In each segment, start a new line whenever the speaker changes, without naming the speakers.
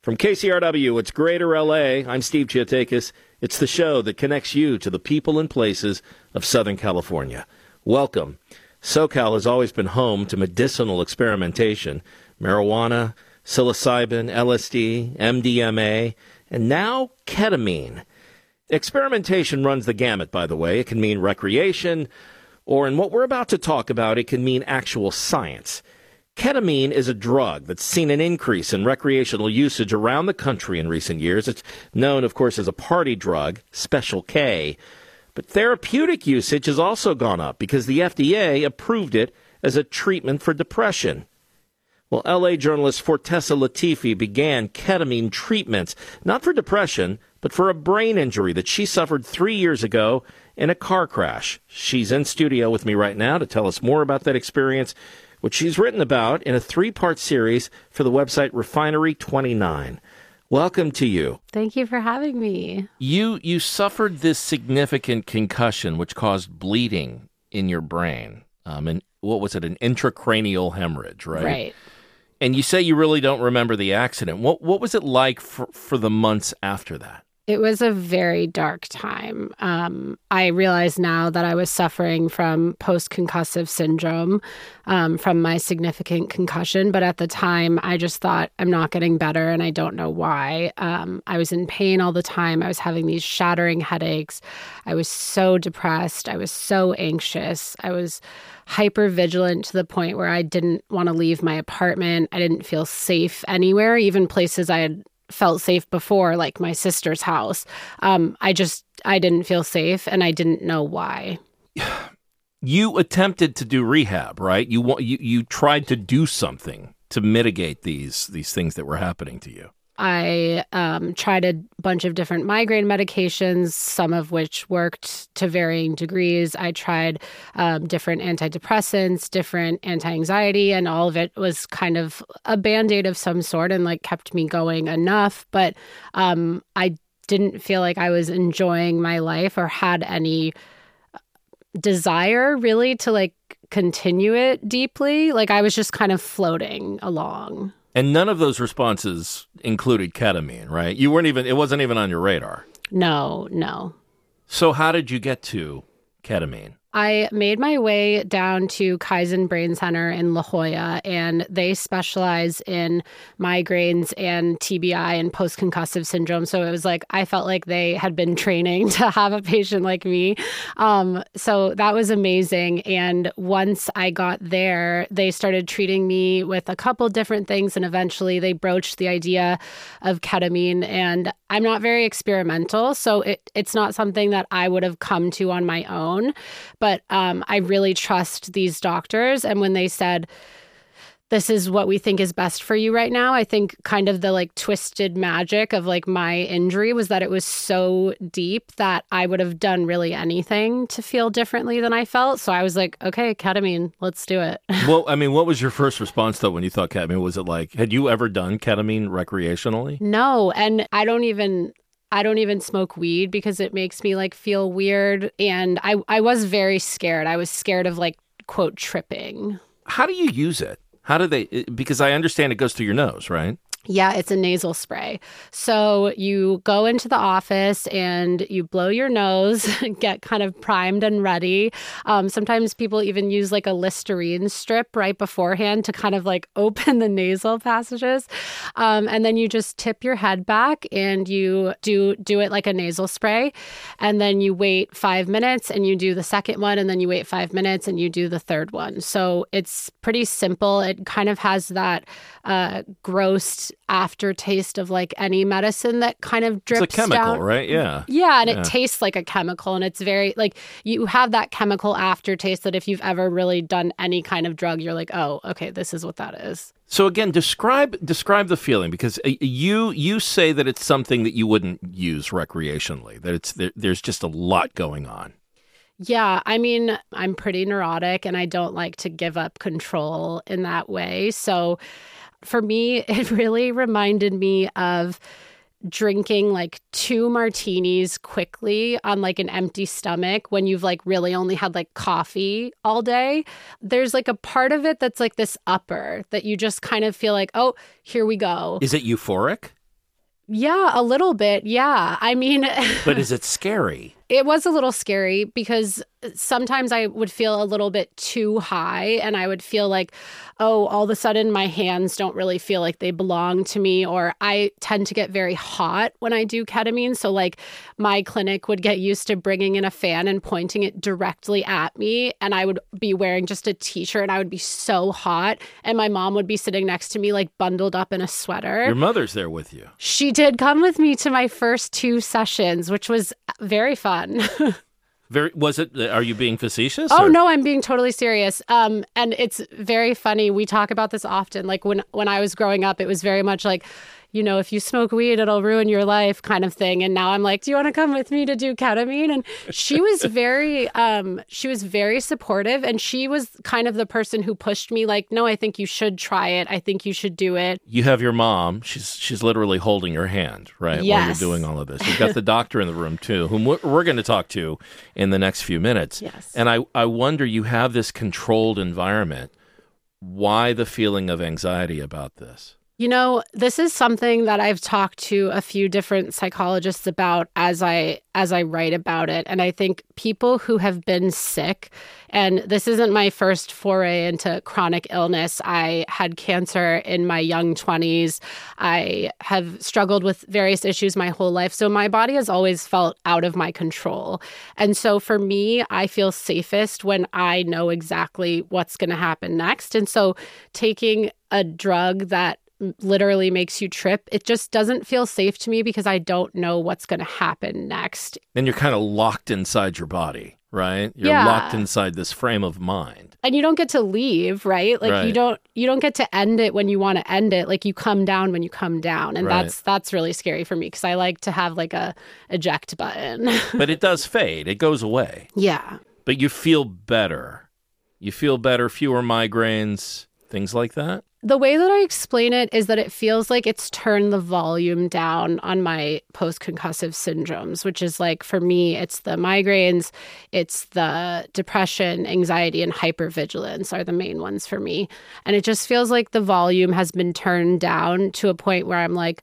From KCRW, it's Greater LA. I'm Steve Chiotakis. It's the show that connects you to the people and places of Southern California. Welcome. SoCal has always been home to medicinal experimentation, marijuana, psilocybin, LSD, MDMA, and now ketamine. Experimentation runs the gamut, by the way. It can mean recreation, or in what we're about to talk about, it can mean actual science. Ketamine is a drug that's seen an increase in recreational usage around the country in recent years. It's known, of course, as a party drug, Special K. But therapeutic usage has also gone up because the FDA approved it as a treatment for depression. Well, LA journalist Fortessa Latifi began ketamine treatments, not for depression, but for a brain injury that she suffered 3 years ago in a car crash. She's in studio with me right now to tell us more about that experience, which she's written about in a 3-part series for the website Refinery 29. Welcome to you.
Thank you for having me.
You suffered this significant concussion, which caused bleeding in your brain. And what was it, an intracranial hemorrhage, right?
Right.
And you say you really don't remember the accident. What was it like for the months after that?
It was a very dark time. I realize now that I was suffering from post-concussive syndrome from my significant concussion. But at the time, I just thought, I'm not getting better, and I don't know why. I was in pain all the time. I was having these shattering headaches. I was so depressed. I was so anxious. I was hyper-vigilant to the point where I didn't want to leave my apartment. I didn't feel safe anywhere, even places I had felt safe before, like my sister's house. I didn't feel safe, and I didn't know why.
You attempted to do rehab, right? You tried to do something to mitigate these things that were happening to you.
I tried a bunch of different migraine medications, some of which worked to varying degrees. I tried different antidepressants, different anti-anxiety, and all of it was kind of a Band-Aid of some sort and kept me going enough. But I didn't feel like I was enjoying my life or had any desire really to continue it deeply. I was just kind of floating along.
And none of those responses included ketamine, right? It wasn't even on your radar.
No.
So how did you get to ketamine?
I made my way down to Kaizen Brain Center in La Jolla, and they specialize in migraines and TBI and post-concussive syndrome. So it was I felt like they had been training to have a patient like me. So that was amazing. And once I got there, they started treating me with a couple different things, and eventually they broached the idea of ketamine. And I'm not very experimental, so it's not something that I would have come to on my own. But I really trust these doctors. And when they said, this is what we think is best for you right now, I think kind of the twisted magic of my injury was that it was so deep that I would have done really anything to feel differently than I felt. So I was like, okay, ketamine, let's do it.
Well, I mean, what was your first response though when you thought ketamine? Was it had you ever done ketamine recreationally?
No. And I don't even smoke weed because it makes me feel weird. And I was very scared. I was scared of quote, tripping.
How do you use it? How do they, because I understand it goes through your nose, right?
Yeah, it's a nasal spray. So you go into the office and you blow your nose, get kind of primed and ready. Sometimes people even use a Listerine strip right beforehand to kind of open the nasal passages. And then you just tip your head back and you do it like a nasal spray. And then you wait 5 minutes and you do the second one. And then you wait 5 minutes and you do the third one. So it's pretty simple. It kind of has that gross aftertaste of any medicine that kind of drips down.
It's a chemical,
down.
Right? Yeah.
Yeah, and it tastes like a chemical, and it's very you have that chemical aftertaste that if you've ever really done any kind of drug, you're like, oh, okay, this is what that is.
So again, describe the feeling, because you say that it's something that you wouldn't use recreationally, that there's just a lot going on.
Yeah, I mean, I'm pretty neurotic and I don't like to give up control in that way. So for me, it really reminded me of drinking 2 martinis quickly on an empty stomach when you've really only had coffee all day. There's a part of it that's this upper that you just kind of feel oh, here we go.
Is it euphoric?
Yeah, a little bit. Yeah. I mean,
But is it scary?
it was a little scary because sometimes I would feel a little bit too high and I would feel like, oh, all of a sudden my hands don't really feel like they belong to me, or I tend to get very hot when I do ketamine. So like my clinic would get used to bringing in a fan and pointing it directly at me, and I would be wearing just a t-shirt and I would be so hot, and my mom would be sitting next to me like bundled up in a sweater.
Your mother's there with you.
She did come with me to my first 2 sessions, which was very fun.
Was it? Are you being facetious?
Oh,
or?
no, I'm being totally serious. And it's very funny. We talk about this often. Like when I was growing up, it was very much like, you know, if you smoke weed, it'll ruin your life kind of thing. And now I'm like, do you want to come with me to do ketamine? And she was very supportive. And she was kind of the person who pushed me like, no, I think you should try it. I think you should do it.
You have your mom. She's literally holding your hand, right?
Yes.
While you're doing all of this. You've got the doctor in the room, too, whom we're going to talk to in the next few minutes.
Yes.
And I wonder, you have this controlled environment. Why the feeling of anxiety about this?
You know, this is something that I've talked to a few different psychologists about as I write about it. And I think people who have been sick, and this isn't my first foray into chronic illness. I had cancer in my young 20s. I have struggled with various issues my whole life. So my body has always felt out of my control. And so for me, I feel safest when I know exactly what's going to happen next. And so taking a drug that literally makes you trip, it just doesn't feel safe to me because I don't know what's going to happen next.
And you're kind of locked inside your body, right? You're locked inside this frame of mind.
And you don't get to leave, right? Like
Right.
you don't get to end it when you want to end it. Like you come down when you come down. And
Right.
that's really scary for me because I like to have like a eject button.
But it does fade. It goes away.
Yeah.
But you feel better. You feel better, fewer migraines, things like that?
The way that I explain it is that it feels like it's turned the volume down on my post-concussive syndromes, which is like, for me, it's the migraines, it's the depression, anxiety, and hypervigilance are the main ones for me. And it just feels like the volume has been turned down to a point where I'm like,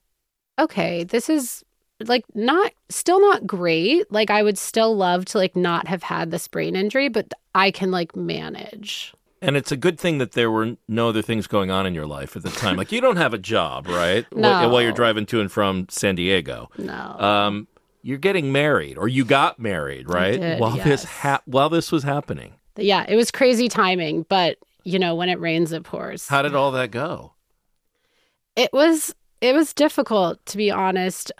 okay, this is like still not great. Like I would still love to like not have had this brain injury, but I can like manage.
And it's a good thing that there were no other things going on in your life at the time. Like, you don't have a job, right?
No.
While you're driving to and from San Diego.
No.
You're getting married, or you got married, right?
did,
while
yes.
while this was happening.
Yeah, it was crazy timing, but you know, when it rains, it pours.
How did all that go?
It was difficult, to be honest.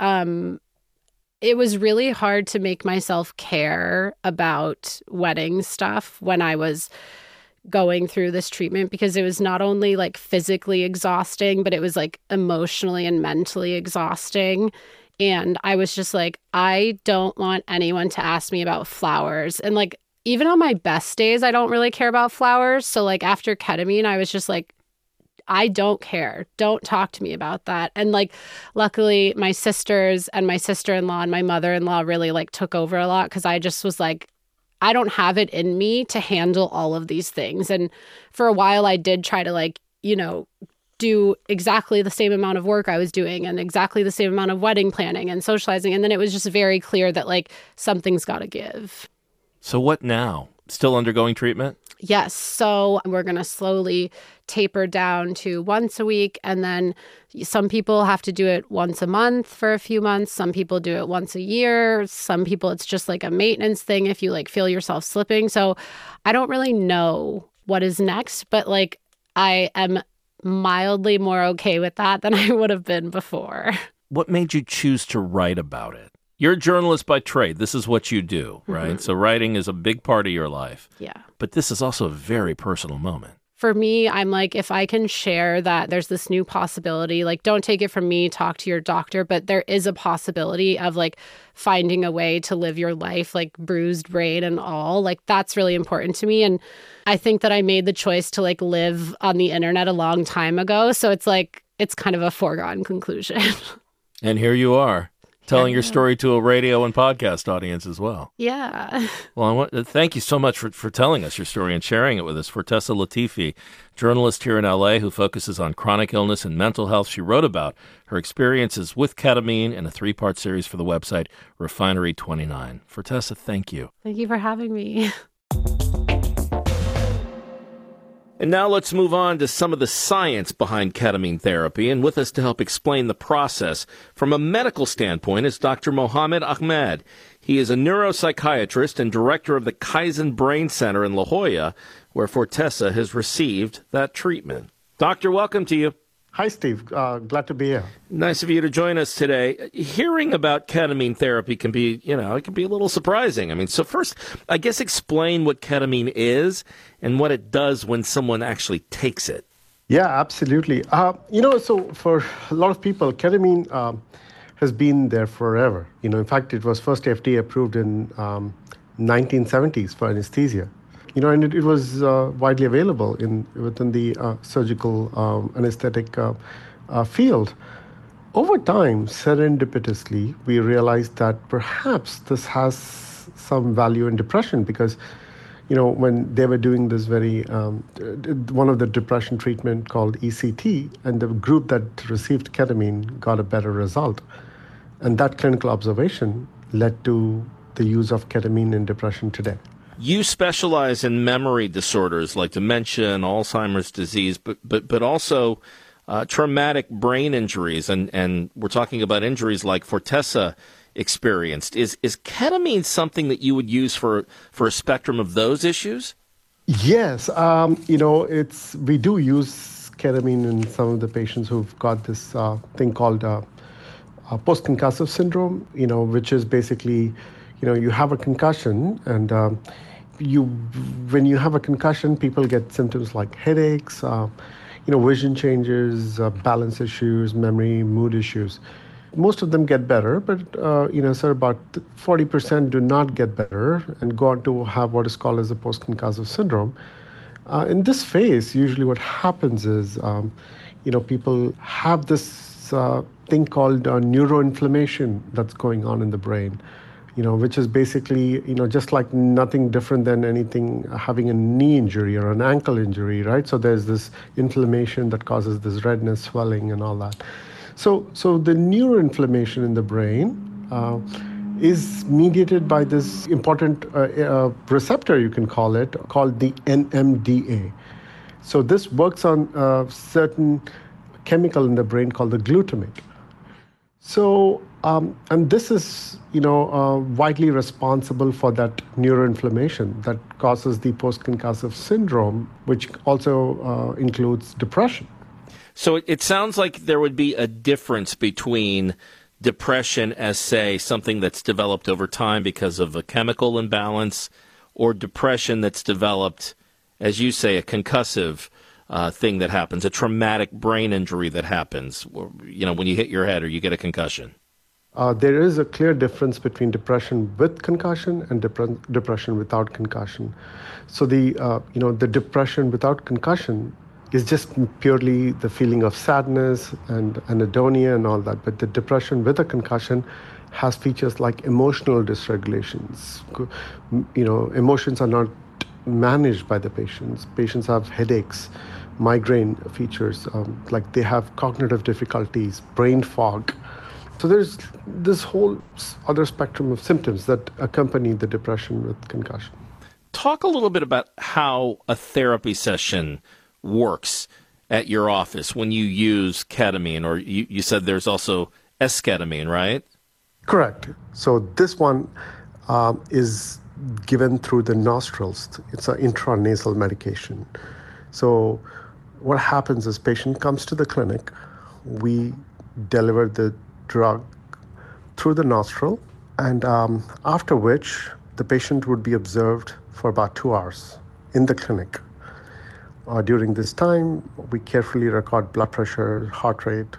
It was really hard to make myself care about wedding stuff when I was going through this treatment, because it was not only like physically exhausting, but it was like emotionally and mentally exhausting. And I was just like, I don't want anyone to ask me about flowers. And like, even on my best days, I don't really care about flowers. So like after ketamine, I was just like, I don't care. Don't talk to me about that. And like, luckily my sisters and my sister-in-law and my mother-in-law really like took over a lot, because I just was like, I don't have it in me to handle all of these things. And for a while I did try to like, you know, do exactly the same amount of work I was doing and exactly the same amount of wedding planning and socializing. And then it was just very clear that like something's got to give.
So what now? Still undergoing treatment?
Yes. So we're going to slowly taper down to once a week. And then some people have to do it once a month for a few months. Some people do it once a year. Some people, it's just like a maintenance thing if you like feel yourself slipping. So I don't really know what is next, but like I am mildly more okay with that than I would have been before.
What made you choose to write about it? You're a journalist by trade. This is what you do, right? So writing is a big part of your life.
Yeah.
But this is also a very personal moment.
For me, I'm like, if I can share that there's this new possibility, like, don't take it from me, talk to your doctor, but there is a possibility of like finding a way to live your life, like bruised brain and all, like that's really important to me. And I think that I made the choice to like live on the internet a long time ago. So it's like, it's kind of a foregone conclusion.
And here you are. telling your story to a radio and podcast audience as well.
Yeah.
Well, thank you so much for telling us your story and sharing it with us. Fortessa Latifi, journalist here in L.A. who focuses on chronic illness and mental health. She wrote about her experiences with ketamine in a 3-part series for the website Refinery 29. Fortessa, thank you.
Thank you for having me.
And now let's move on to some of the science behind ketamine therapy. And with us to help explain the process from a medical standpoint is Dr. Mohammed Ahmed. He is a neuropsychiatrist and director of the Kaizen Brain Center in La Jolla, where Fortessa has received that treatment. Doctor, welcome to you.
Hi, Steve. Glad to be here.
Nice of you to join us today. Hearing about ketamine therapy can be, it can be a little surprising. I mean, so first, I guess explain what ketamine is and what it does when someone actually takes it.
Yeah, absolutely. So for a lot of people, ketamine has been there forever. In fact, it was first FDA approved in 1970s for anesthesia. And it was widely available within the surgical anesthetic field. Over time, serendipitously, we realized that perhaps this has some value in depression because, when they were doing this one of the depression treatment called ECT, and the group that received ketamine got a better result. And that clinical observation led to the use of ketamine in depression today.
You specialize in memory disorders like dementia and Alzheimer's disease, but also traumatic brain injuries, and we're talking about injuries like Fortessa experienced. Is ketamine something that you would use for a spectrum of those issues?
Yes, we do use ketamine in some of the patients who've got this thing called post-concussive syndrome, which is basically, you have a concussion, and when you have a concussion, people get symptoms like headaches, vision changes, balance issues, memory, mood issues. Most of them get better, but about 40% do not get better and go on to have what is called as a post-concussive syndrome. In this phase, usually what happens is, people have this thing called neuroinflammation that's going on in the brain. Which is basically, just like nothing different than anything having a knee injury or an ankle injury, right? So there's this inflammation that causes this redness, swelling, and all that. So the neuroinflammation in the brain is mediated by this important receptor, you can call it, called the NMDA. So this works on a certain chemical in the brain called the glutamate. So, and this is, widely responsible for that neuroinflammation that causes the post-concussive syndrome, which also includes depression.
So it sounds like there would be a difference between depression as, say, something that's developed over time because of a chemical imbalance, or depression that's developed, as you say, a concussive thing that happens, a traumatic brain injury that happens, when you hit your head or you get a concussion.
There is a clear difference between depression with concussion and depression without concussion. So the depression without concussion is just purely the feeling of sadness and anhedonia and all that. But the depression with a concussion has features like emotional dysregulations. Emotions are not managed by the patients. Patients have headaches, migraine features, like they have cognitive difficulties, brain fog. So there's this whole other spectrum of symptoms that accompany the depression with concussion.
Talk a little bit about how a therapy session works at your office when you use ketamine, or you said there's also esketamine, right?
Correct. So this one is given through the nostrils. It's an intranasal medication. So what happens is patient comes to the clinic, we deliver the drug through the nostril, and after which the patient would be observed for about 2 hours in the clinic. During this time, we carefully record blood pressure, heart rate,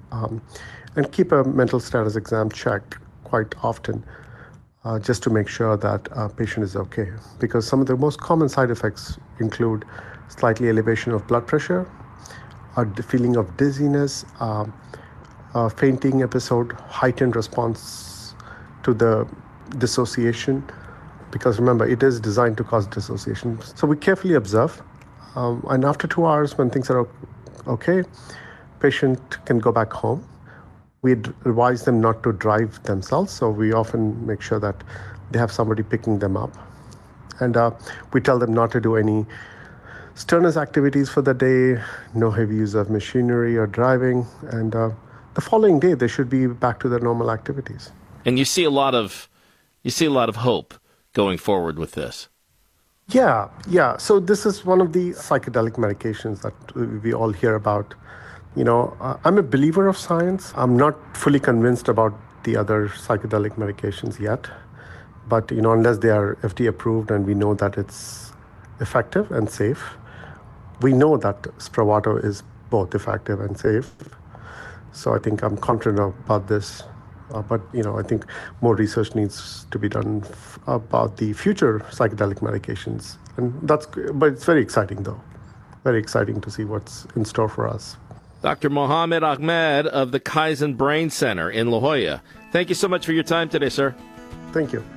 and keep a mental status exam check quite often, just to make sure that patient is okay. Because some of the most common side effects include slightly elevation of blood pressure, a feeling of dizziness, fainting episode, heightened response to the dissociation, because remember, it is designed to cause dissociation. So we carefully observe, and after 2 hours, when things are okay, patient can go back home. We advise them not to drive themselves, so we often make sure that they have somebody picking them up. And we tell them not to do any strenuous activities for the day, no heavy use of machinery or driving, and the following day they should be back to their normal activities.
And you see a lot of hope going forward with this.
Yeah. So this is one of the psychedelic medications that we all hear about. I'm a believer of science. I'm not fully convinced about the other psychedelic medications yet. But, unless they are FDA approved and we know that it's effective and safe, we know that Spravato is both effective and safe. So I think I'm confident about this. But I think more research needs to be done about the future psychedelic medications. But it's very exciting, though. Very exciting to see what's in store for us.
Dr. Mohammed Ahmed of the Kaizen Brain Center in La Jolla. Thank you so much for your time today, sir.
Thank you.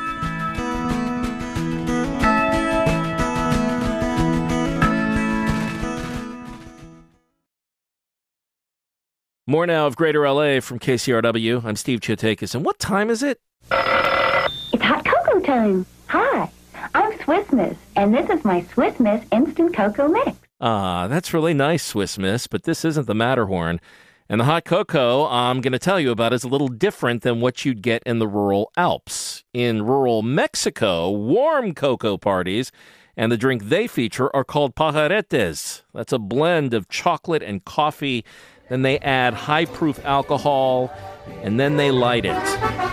More now of Greater LA from KCRW. I'm Steve Chiotakis. And what time is it?
It's hot cocoa time. Hi, I'm Swiss Miss, and this is my Swiss Miss Instant Cocoa Mix.
That's really nice, Swiss Miss, but this isn't the Matterhorn. And the hot cocoa I'm going to tell you about is a little different than what you'd get in the rural Alps. In rural Mexico, warm cocoa parties and the drink they feature are called pajaretes. That's a blend of chocolate and coffee. Then they add high-proof alcohol, and then they light it.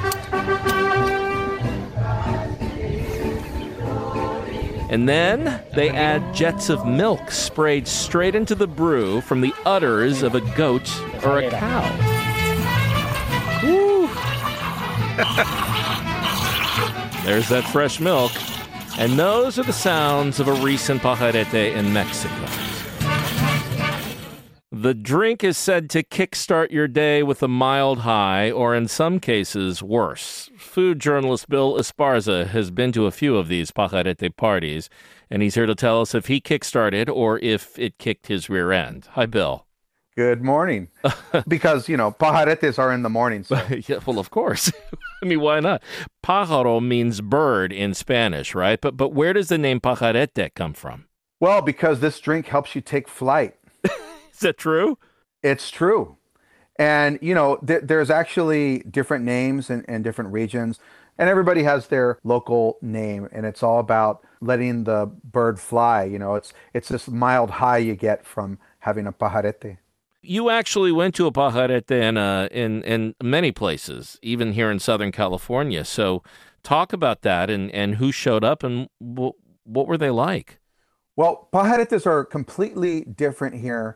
And then they add jets of milk sprayed straight into the brew from the udders of a goat or a cow. Woo. There's that fresh milk. And those are the sounds of a recent pajarete in Mexico. The drink is said to kickstart your day with a mild high, or in some cases, worse. Food journalist Bill Esparza has been to a few of these pajarete parties, and he's here to tell us if he kickstarted or if it kicked his rear end. Hi, Bill.
Good morning. Because, pajaretes are in the morning. So.
Yeah, well, of course. I mean, why not? Pájaro means bird in Spanish, right? But where does the name pajarete come from?
Well, because this drink helps you take flight.
Is that true?
It's true. And, there's actually different names in different regions, and everybody has their local name, and it's all about letting the bird fly. It's this mild high you get from having a pajarete.
You actually went to a pajarete in many places, even here in Southern California. So talk about that and who showed up and what were they like?
Well, pajaretes are completely different here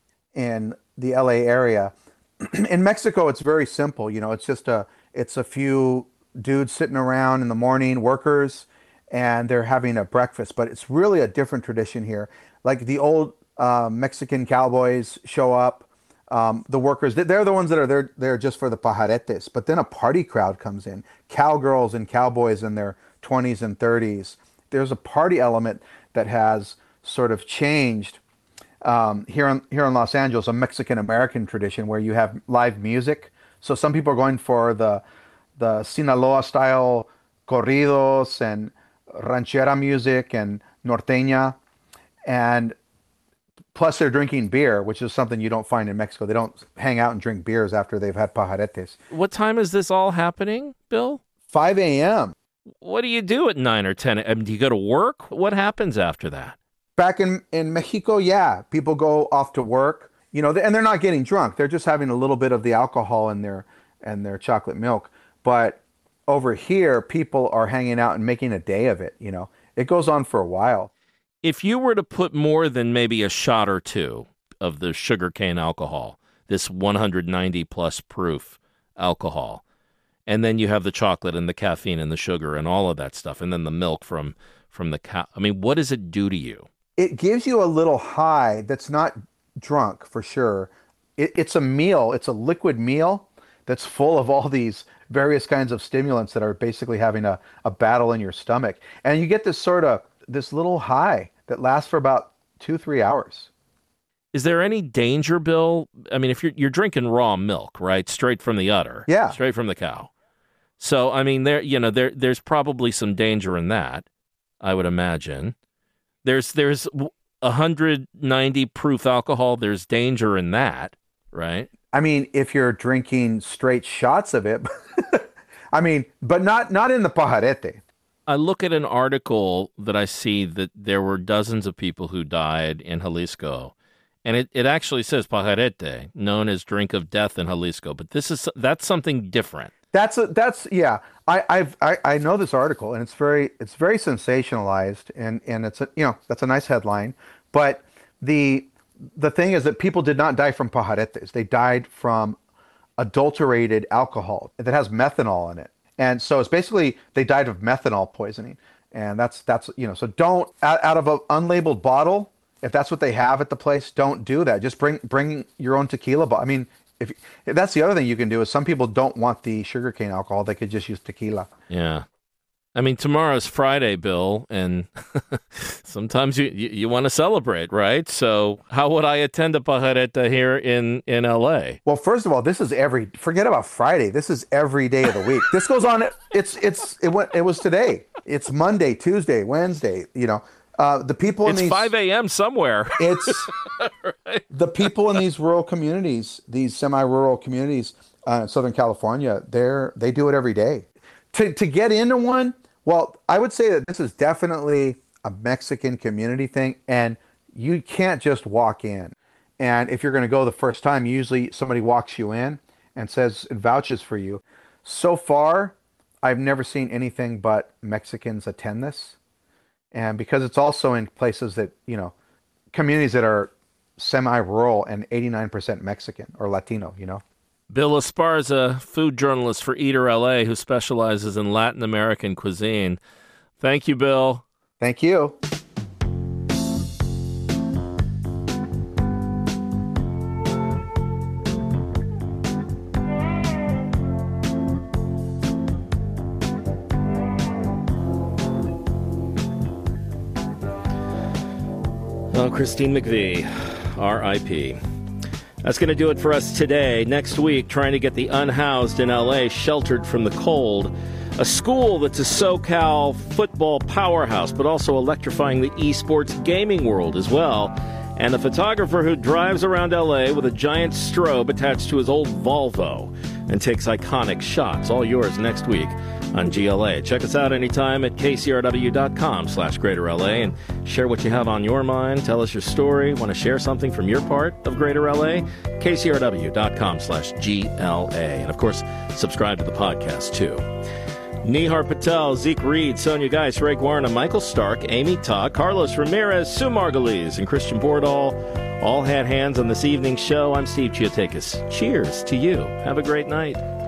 in the LA area. In Mexico, it's very simple. It's a few dudes sitting around in the morning, workers, and they're having a breakfast. But it's really a different tradition here. Like the old Mexican cowboys show up. The workers, they're the ones that are there just for the pajaretes. But then a party crowd comes in. Cowgirls and cowboys in their 20s and 30s. There's a party element that has sort of changed. Here in Los Angeles, a Mexican-American tradition where you have live music. So some people are going for the Sinaloa-style corridos and ranchera music and norteña. And plus they're drinking beer, which is something you don't find in Mexico. They don't hang out and drink beers after they've had pajaretes.
What time is this all happening, Bill?
5 a.m.
What do you do at 9 or 10? Do you go to work? What happens after that?
Back in Mexico, yeah, people go off to work, and they're not getting drunk. They're just having a little bit of the alcohol in their chocolate milk. But over here, people are hanging out and making a day of it. It goes on for a while.
If you were to put more than maybe a shot or two of the sugarcane alcohol, this 190 plus proof alcohol, and then you have the chocolate and the caffeine and the sugar and all of that stuff, and then the milk from the cow, I mean, what does it do to you?
It gives you a little high that's not drunk for sure, it's a meal. It's a liquid meal that's full of all these various kinds of stimulants that are basically having a battle in your stomach. And you get this little high that lasts for about 2-3 hours.
Is there any danger, Bill? I mean, if you're drinking raw milk, right, straight from the udder,
Yeah,
straight from the cow. So, I mean, there's probably some danger in that, I would imagine. There's 190 proof alcohol. There's danger in that, right?
I mean, if you're drinking straight shots of it, I mean, but not in the pajarete.
I look at an article that I see that there were dozens of people who died in Jalisco, and it actually says pajarete, known as drink of death in Jalisco. But that's something different.
Yeah. I know this article, and it's very sensationalized, and it's that's a nice headline. But the thing is that people did not die from pajaretes. They died from adulterated alcohol that has methanol in it. And so it's basically they died of methanol poisoning. And that's so don't out of an unlabeled bottle, if that's what they have at the place, don't do that. Just bring your own tequila bottle. I mean, if that's the other thing you can do is some people don't want the sugarcane alcohol, they could just use tequila.
Yeah. I mean, tomorrow's Friday, Bill, and sometimes you want to celebrate, right? So how would I attend a pajareta here in L.A.?
Well, first of all, forget about Friday. This is every day of the week. This goes on. It was today. It's Monday, Tuesday, Wednesday. The people in these.
It's 5 a.m. somewhere.
It's right. The people in these rural communities, these semi-rural communities in Southern California. They do it every day. To get into one. Well, I would say that this is definitely a Mexican community thing, and you can't just walk in. And if you're going to go the first time, usually somebody walks you in and vouches for you. So far, I've never seen anything but Mexicans attend this. And because it's also in places that, communities that are semi-rural and 89% Mexican or Latino,
Bill Esparza, food journalist for Eater LA, who specializes in Latin American cuisine. Thank you, Bill.
Thank you.
Well, Christine McVie, R.I.P. That's going to do it for us today. Next week, trying to get the unhoused in L.A. sheltered from the cold. A school that's a SoCal football powerhouse, but also electrifying the esports gaming world as well. And a photographer who drives around L.A. with a giant strobe attached to his old Volvo and takes iconic shots. All yours next week on GLA. Check us out anytime at kcrw.com/GreaterLA and share what you have on your mind. Tell us your story. Want to share something from your part of Greater LA? kcrw.com/GLA. And of course, subscribe to the podcast too. Nihar Patel, Zeke Reed, Sonia Geis, Ray Guarna, Michael Stark, Amy Todd, Carlos Ramirez, Sue Margulies, and Christian Bordahl all had hands on this evening's show. I'm Steve Chiotakis. Cheers to you. Have a great night.